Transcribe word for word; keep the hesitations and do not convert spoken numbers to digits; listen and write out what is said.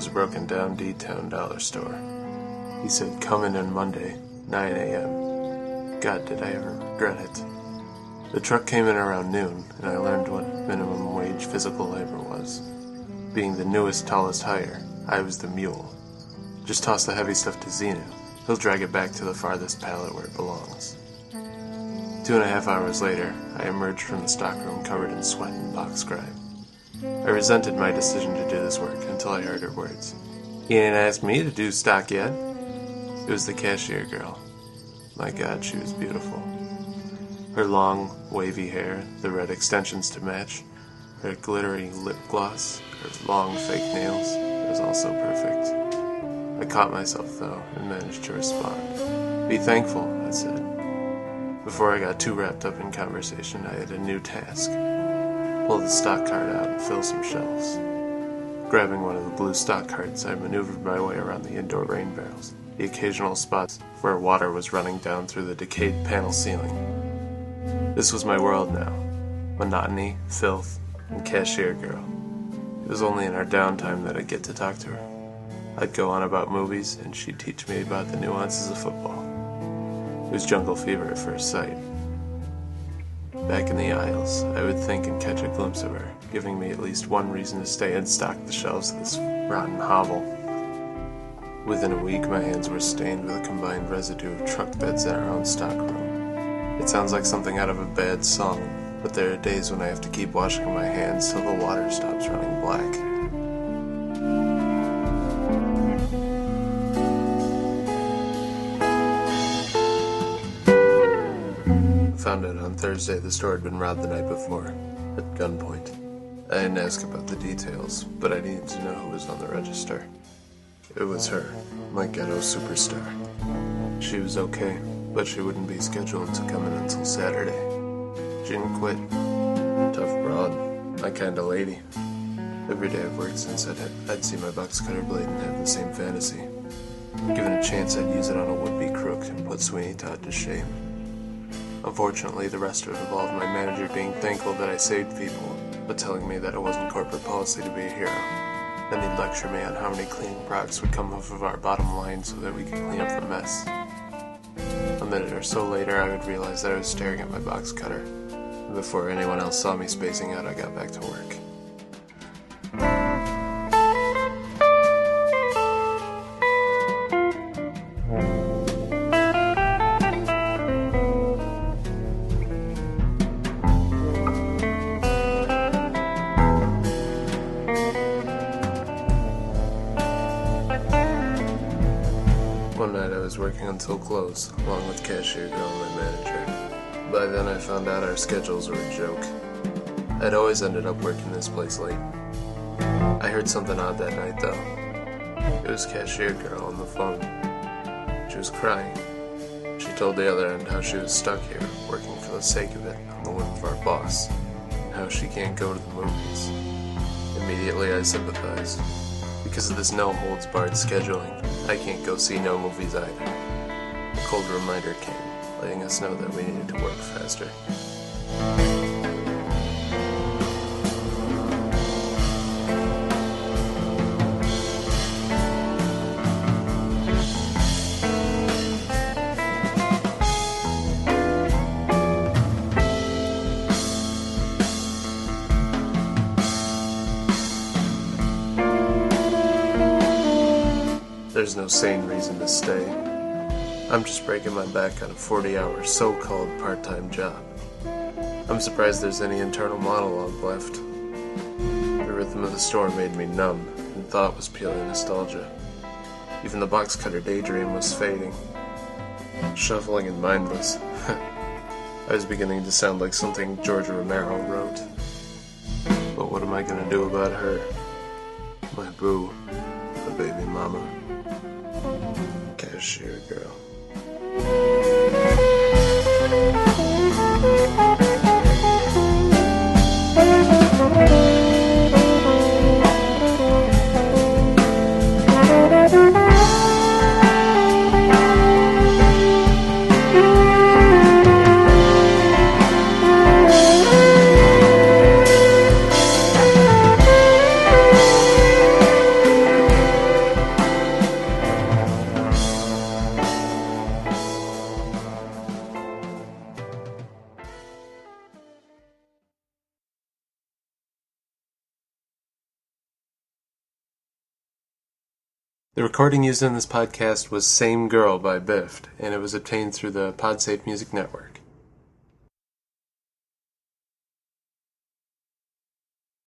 a broken down D-Town dollar store. He said, "Come in on Monday, nine a.m. God, did I ever regret it. The truck came in around noon, and I learned what minimum wage physical labor was. Being the newest, tallest hire, I was the mule. Just toss the heavy stuff to Xenu. He'll drag it back to the farthest pallet where it belongs. Two and a half hours later, I emerged from the stockroom covered in sweat and box grime. I resented my decision to do this work until I heard her words. "He ain't asked me to do stock yet." It was the cashier girl. My God, she was beautiful. Her long, wavy hair, the red extensions to match, her glittery lip gloss, her long fake nails, it was also perfect. I caught myself, though, and managed to respond. "Be thankful," I said. Before I got too wrapped up in conversation, I had a new task. Pull the stock cart out and fill some shelves. Grabbing one of the blue stock carts, I maneuvered my way around the indoor rain barrels, the occasional spots where water was running down through the decayed panel ceiling. This was my world now. Monotony, filth, and cashier girl. It was only in our downtime that I'd get to talk to her. I'd go on about movies, and she'd teach me about the nuances of football. It was jungle fever at first sight. Back in the aisles, I would think and catch a glimpse of her, giving me at least one reason to stay and stock the shelves of this rotten hovel. Within a week, my hands were stained with a combined residue of truck beds in our own stockroom. It sounds like something out of a bad song, but there are days when I have to keep washing my hands till the water stops running black. Found out on Thursday the store had been robbed the night before, at gunpoint. I didn't ask about the details, but I needed to know who was on the register. It was her, my ghetto superstar. She was okay, but she wouldn't be scheduled to come in until Saturday. She didn't quit. Tough broad, my kind of lady. Every day I've worked since I'd, I'd see my box cutter blade and have the same fantasy. Given a chance, I'd use it on a would-be crook and put Sweeney Todd to shame. Unfortunately, the rest of it involved my manager being thankful that I saved people, but telling me that it wasn't corporate policy to be a hero. Then he'd lecture me on how many cleaning products would come off of our bottom line so that we could clean up the mess. A minute or so later, I would realize that I was staring at my box cutter, and before anyone else saw me spacing out, I got back to work. One night I was working until close, along with cashier girl and my manager. By then I found out our schedules were a joke. I'd always ended up working this place late. I heard something odd that night, though. It was cashier girl on the phone. She was crying. She told the other end how she was stuck here, working for the sake of it, on the whim of our boss, and how she can't go to the movies. Immediately I sympathized. Because of this no-holds-barred scheduling, I can't go see no movies either. A cold reminder came, letting us know that we needed to work faster. There's no sane reason to stay. I'm just breaking my back on a forty-hour so-called part-time job. I'm surprised there's any internal monologue left. The rhythm of the store made me numb, and thought was purely nostalgia. Even the box cutter daydream was fading. Shuffling and mindless. I was beginning to sound like something George Romero wrote. But what am I gonna do about her? My boo, my baby mama. Cashier girl. The recording used in this podcast was Same Girl by Biffed, and it was obtained through the Podsafe Music Network.